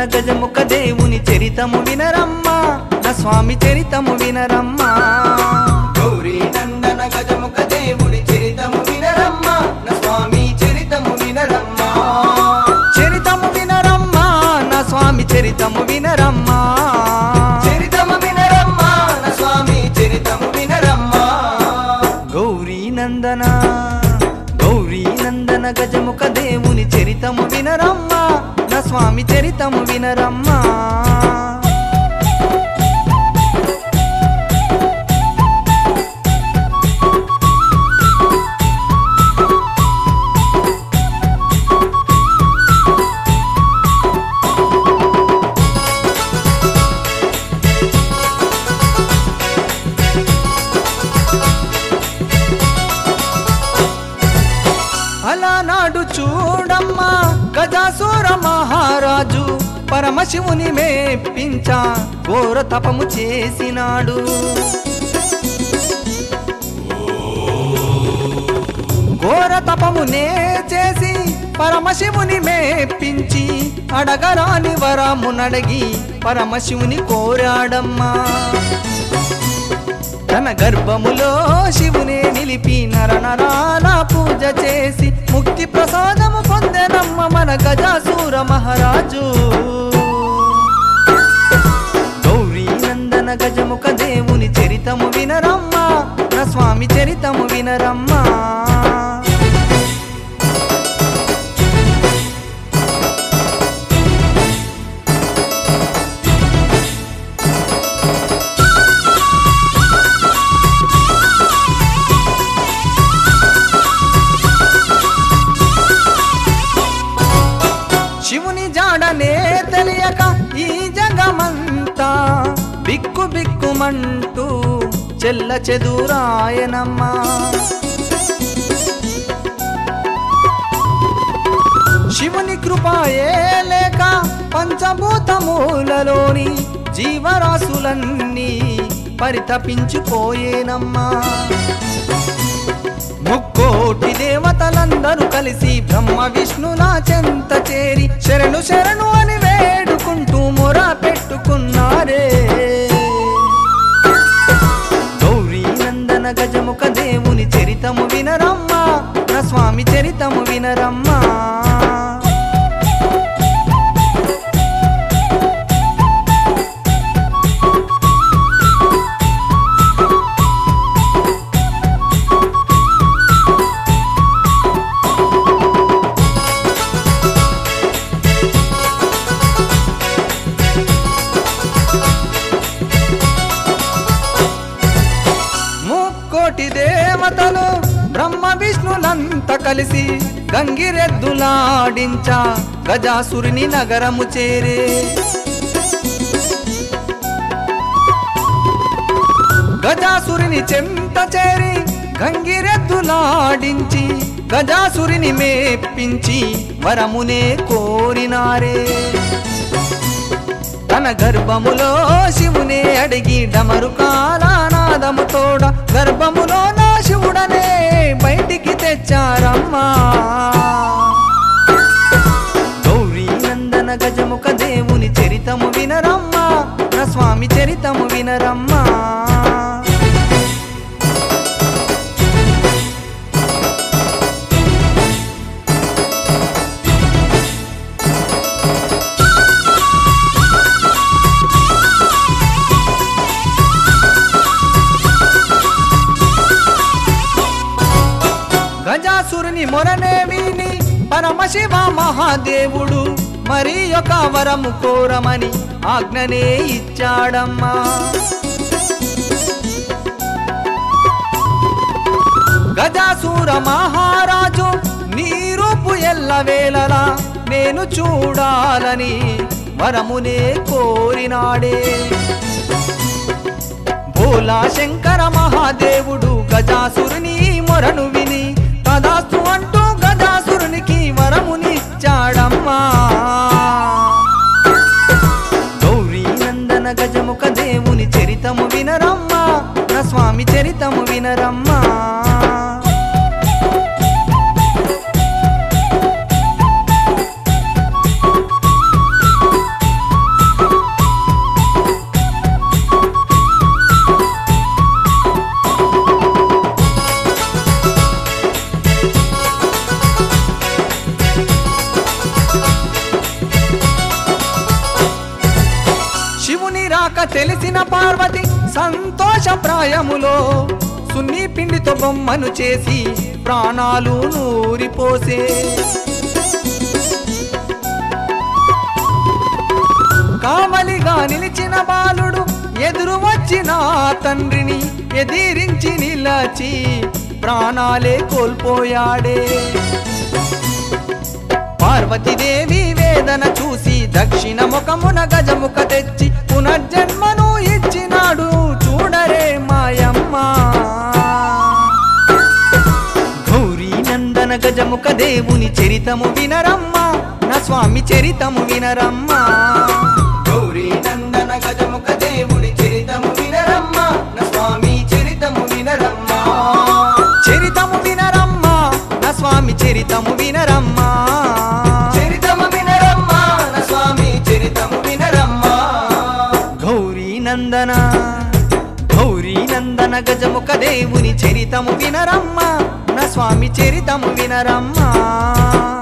గజముఖ దేవుని చరితము వినరమ్మా నా స్వామి చరితము వినరమ్మా గౌరీ నందన గజముఖ దేవుడి చరితము వినరమ్మా నా స్వామి చరితము వినరమ్మా చరితము వినరమ్మా నా స్వామి చరితము వినరమ్మా చరితము వినరమ్మా నా స్వామి చరితము వినరమ్మా గౌరీ నందన గజముఖ దేవుని చరితము వినరమ్మా నా స్వామి చరితము వినరమ్మా అలానాడు చూడమ్మా గజాసుర మహారాజు పరమశివుని మెప్పించ ఘోర తపము చేసినాడు ఘోర తపమునే చేసి పరమశివుని మెప్పించి అడగరాని వరమునడిగి పరమశివుని కోరాడమ్మా తన గర్భములో శివునే నిలిపి నరనరాల పూజ చేసి ముక్తి ప్రసాదము పొందెనమ్మ మన గజాసుర మహారాజు గౌరీ నందన గజముఖ దేవుని చరితము వినరమ్మా నా స్వామి చరితము వినరమ్మా శివుని జాడనే తెలియక ఈ జగమంతా బిక్కు బిక్కుమంటూ చెల్ల చెదురాయనమ్మా శివుని కృపాయే లేక పంచభూతమూలలోని జీవరాశులన్నీ పరితపించిపోయేనమ్మా ముక్కోటి దేవతలందరూ కలిసి బ్రహ్మ విష్ణుల చెంత చేరి శరణు శరణు అని వేడుకుంటూ మొర పెట్టుకున్నారే గౌరీ నందన గజముఖ దేవుని చరితము వినరమ్మా నా స్వామి చరితము వినరమ్మా కోటి దేవతలు బ్రహ్మ విష్ణులంతా కలిసి గంగిరెద్దులాడించ గజాసురుని నగరము చేరే గజాసురుని చెంత చేరి గంగిరెద్దులాడించి గజాసురుని మెప్పించి వరమునే కోరినారే తన గర్భములో శివునే అడిగి డమరుకాల నాదము తోడ గర్భములో నా శివుడనే బయటికి తెచ్చారమ్మా గౌరీ నందన గజముఖ దేవుని చరితము వినరమ్మా నా స్వామి చరితము వినరమ్మా గజాసురుని మొరనే విని పరమశివ మహాదేవుడు మరి ఒక వరము కోరమని ఆజ్ఞనే ఇచ్చాడమ్మా గజాసుర మహారాజు నీ రూపు ఎల్లవేళలా నేను చూడాలని వరమునే కోరినాడే భోలా శంకర మహాదేవుడు గజాసురుని మొరను విని తదాస్తు అంటూ గజాసురునికి వరమునిచ్చాడమ్మా గౌరీ నందన గజముఖ దేవుని చరితము వినరమ్మా నా స్వామి చరితము వినరమ్మా పార్వతి సంతోష ప్రాయములో సున్ని పిండితో బొమ్మను చేసి ప్రాణాలు నూరిపోసే కావలిగా నిలిచిన బాలుడు ఎదురు వచ్చిన తండ్రిని ఎదిరించి నిలచి ప్రాణాలే కోల్పోయాడే పార్వతీదేవి వేదన చూసి దక్షిణ ముఖమున గజముఖ తెచ్చి పునర్జన్మను ఇచ్చినాడు చూడరే మాయమ్మ గౌరీ నందన గజముఖ దేవుని చరితము వినరమ్మా నా స్వామి చరితము వినరమ్మా గౌరీ నందన గజముఖ దేవుడి చరితము వినరమ్మా నా స్వామి చరితము వినరమ్మా చరితము వినరమ్మా నా స్వామి చరితము వినరమ్మా చరితము వినరమ్మా నా స్వామి చరితము వినరమ్మా గౌరీ నందన గజముఖ దేవుని చరితము వినరమ్మా నా స్వామి చరితము వినరమ్మా